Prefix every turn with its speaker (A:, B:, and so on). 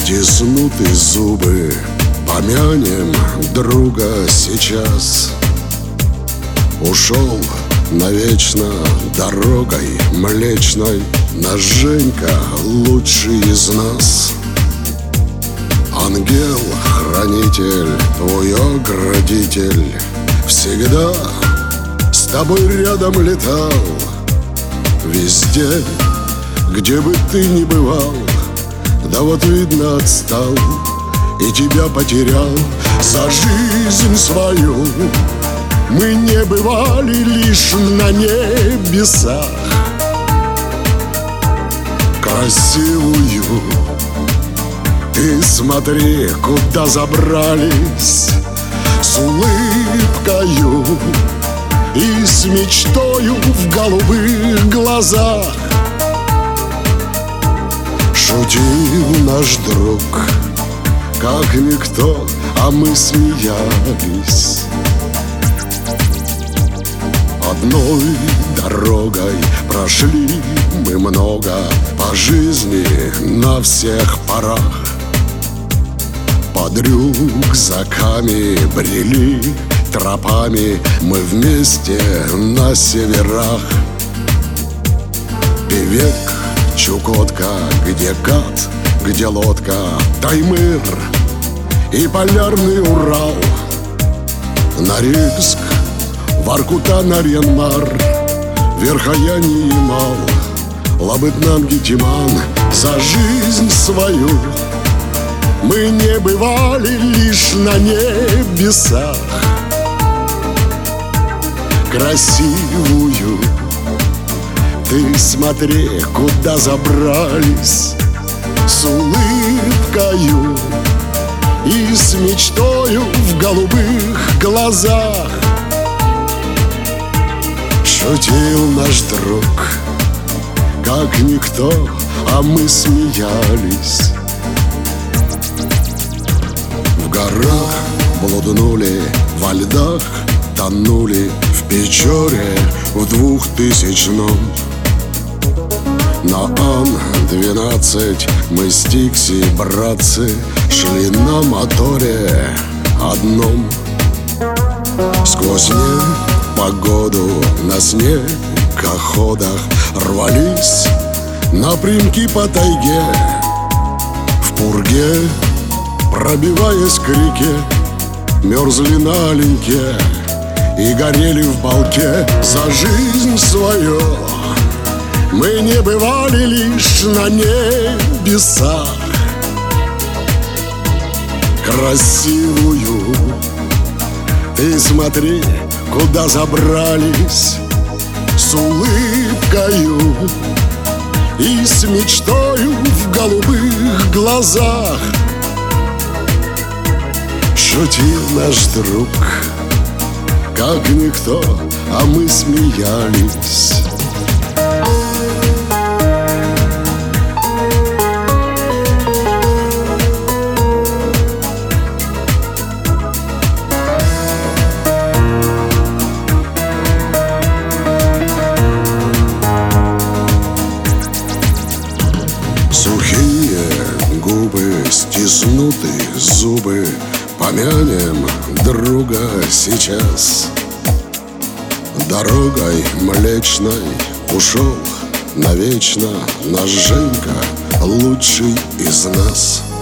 A: стиснуты зубы, помянем друга сейчас. Ушел навечно дорогой млечной наш Женька, лучший из нас. Ангел-хранитель, твой оградитель, всегда с тобой рядом летал. Везде, где бы ты ни бывал, да вот видно отстал и тебя потерял. За жизнь свою мы не бывали лишь на небесах. Красивую ты смотри, куда забрались, с улыбкою и с мечтою в голубых глазах. Шутил наш друг, как никто, а мы смеялись. Одной дорогой прошли мы много по жизни на всех парах. Под рюкзаками брели тропами мы вместе на северах. Певек, Чукотка, где Кат, где лодка, Таймыр и полярный Урал. Норильск, Воркута, Нарьян-Мар, Верхоянь и Ямал, Лабытнан, Гитиман. За жизнь свою мы не бывали лишь на небесах. Красивую ты смотри, куда забрались, с улыбкою и с мечтою в голубых глазах. Шутил наш друг, как никто, а мы смеялись. В горах блуднули, во льдах тонули, в Печоре в 2000-м. На Ан-12 мы с Тикси, братцы, шли на моторе одном. Сквозь непогоду на снегоходах рвались напрямки по тайге. В пурге, пробиваясь к реке, мерзли на оленьке и горели в балке. За жизнь свою мы не бывали лишь на небесах. Красивую ты смотри, куда забрались, с улыбкою и с мечтою в голубых глазах. Шутил наш друг, как никто, а мы смеялись. Сухие губы, стиснуты зубы, помянем друга сейчас. Дорогой млечной ушел навечно наш Женька, лучший из нас.